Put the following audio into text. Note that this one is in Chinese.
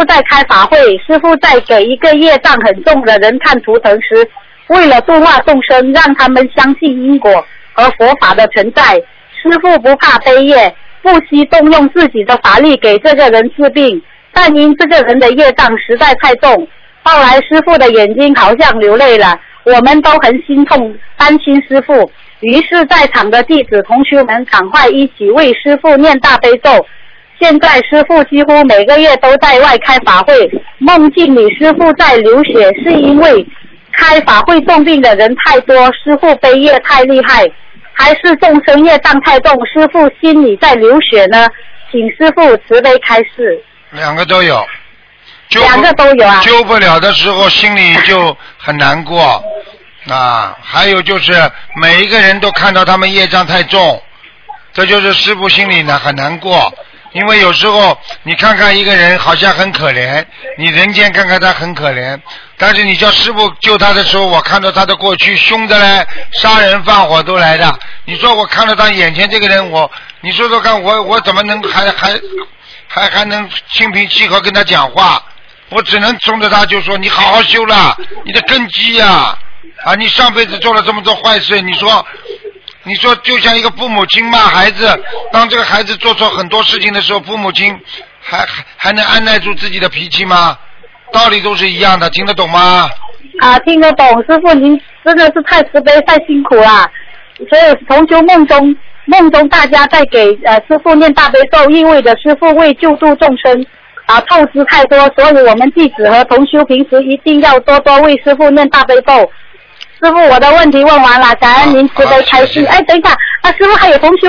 父在开法会，师父在给一个业障很重的人看图腾时，为了度化众生，让他们相信因果和佛法的存在，师父不怕悲业，不惜动用自己的法力给这个人治病，但因这个人的业障实在太重，后来师父的眼睛好像流泪了，我们都很心痛，担心师父，于是在场的弟子同学们赶快一起为师父念大悲咒。现在师父几乎每个月都在外开法会，梦境里师父在流血，是因为开法会重病的人太多，师父悲业太厉害，还是众生业障太重，师父心里在流血呢？请师父慈悲开示。 两个都有。 两个都有啊。 救不了的时候心里就很难过啊，还有就是每一个人都看到他们业障太重，这就是师父心里呢很难过。因为有时候你看看一个人好像很可怜，你人间看看他很可怜，但是你叫师父救他的时候，我看到他的过去凶的嘞，杀人放火都来的。你说我看到他眼前这个人，你说说看，我怎么能还能心平气和跟他讲话？我只能冲着他就说你好好修了，你的根基呀，你上辈子做了这么多坏事，你说就像一个父母亲骂孩子，当这个孩子做错很多事情的时候，父母亲还能按耐住自己的脾气吗？道理都是一样的，听得懂吗？ 听得懂，师父您真的是太慈悲太辛苦了。所以同修梦中大家在给师父念大悲咒，意味着师父为救度众生透支太多，所以我们弟子和同修平时一定要多多为师父念大悲咒。师父，我的问题问完了，感恩您慈悲开示。等一下，师父还有同修